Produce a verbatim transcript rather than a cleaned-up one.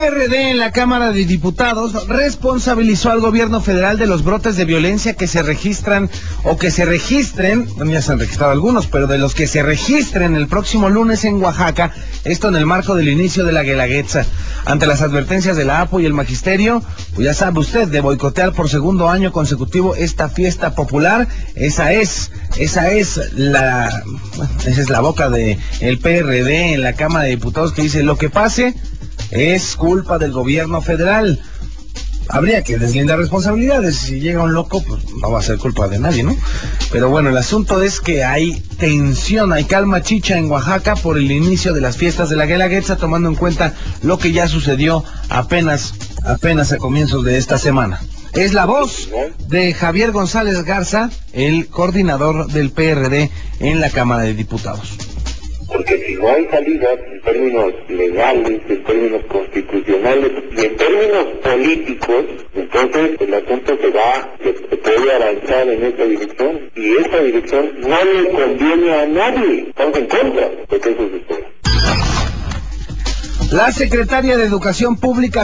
P R D en la Cámara de Diputados responsabilizó al gobierno federal de los brotes de violencia que se registran o que se registren, bueno, ya se han registrado algunos, pero de los que se registren el próximo lunes en Oaxaca, esto en el marco del inicio de la Guelaguetza. Ante las advertencias de la A P O y el magisterio, pues ya sabe usted, de boicotear por segundo año consecutivo esta fiesta popular, esa es, esa es la, esa es la boca de el P R D en la Cámara de Diputados, que dice: lo que pase es culpa del gobierno federal. Habría que deslindar responsabilidades. Si llega un loco, pues no va a ser culpa de nadie, ¿no? Pero bueno, el asunto es que hay tensión, hay calma chicha en Oaxaca por el inicio de las fiestas de la Guelaguetza, tomando en cuenta lo que ya sucedió apenas, apenas a comienzos de esta semana. Es la voz de Javier González Garza, el coordinador del P R D en la Cámara de Diputados. Porque si no hay salidas en términos legales, en términos constitucionales y en términos políticos, entonces el asunto se va, se puede avanzar en esa dirección, y esa dirección no le conviene a nadie. Estamos en contra de que eso suceda. La secretaria de Educación Pública,